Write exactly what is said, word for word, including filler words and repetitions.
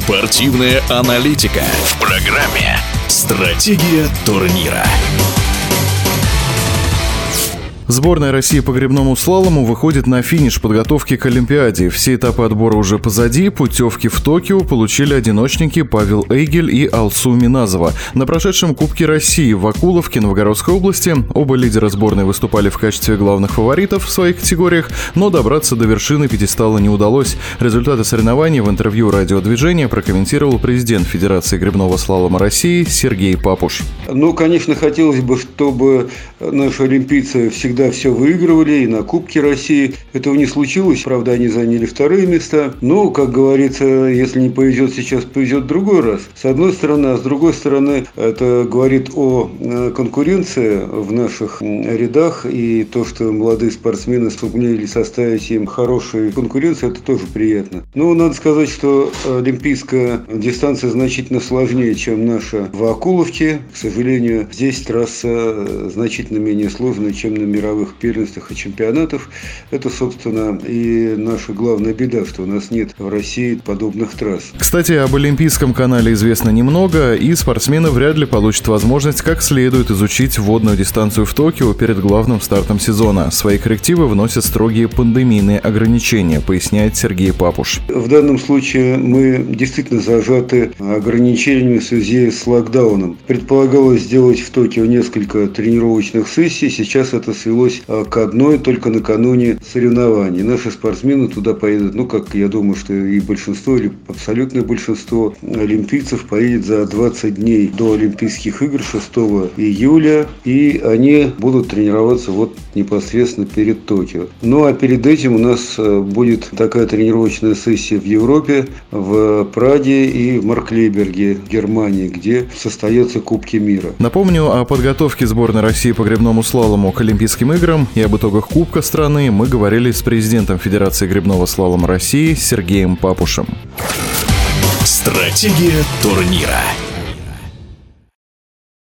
Спортивная аналитика в программе «Стратегия турнира». Сборная России по гребному слалому выходит на финиш подготовки к Олимпиаде. Все этапы отбора уже позади. Путевки в Токио получили одиночники Павел Эйгель и Алсу Миназова. На прошедшем Кубке России в Окуловке Новгородской области оба лидера сборной выступали в качестве главных фаворитов в своих категориях, но добраться до вершины пьедестала не удалось. Результаты соревнований в интервью «Радиодвижения» прокомментировал президент Федерации гребного слалома России Сергей Папуш. Ну, конечно, хотелось бы, чтобы наши олимпийцы всегда все выигрывали и на Кубке России. Этого не случилось, правда, они заняли вторые места. Но, как говорится, если не повезет сейчас, повезет в другой раз. С одной стороны, а с другой стороны, это говорит о конкуренции в наших рядах, и то, что молодые спортсмены сумели составить им хорошую конкуренцию, это тоже приятно. Но надо сказать, что олимпийская дистанция значительно сложнее, чем наша в Окуловке. К сожалению, здесь трасса значительно менее сложная, чем на мировых первенствах и чемпионатах. Это, собственно, и наша главная беда, что у нас нет в России подобных трасс. Кстати, об Олимпийском канале известно немного, и спортсмены вряд ли получат возможность как следует изучить водную дистанцию в Токио перед главным стартом сезона. Свои коррективы вносят строгие пандемийные ограничения, поясняет Сергей Папуш. В данном случае мы действительно зажаты ограничениями в связи с локдауном. Предполагалось сделать в Токио несколько тренировочных сессий, сейчас это свелось к одной только накануне соревнований. Наши спортсмены туда поедут, ну, как я думаю, что и большинство, или абсолютное большинство олимпийцев поедет за двадцать дней до Олимпийских игр шестого июля, и они будут тренироваться вот непосредственно перед Токио. Ну, а перед этим у нас будет такая тренировочная сессия в Европе, в Праге и в Марклейберге, в Германии, где состоятся Кубки мира. Напомню, о подготовке сборной России по гребному слалому к Олимпийским играм и об итогах Кубка страны мы говорили с президентом Федерации гребного слалома России Сергеем Папушем. Стратегия турнира.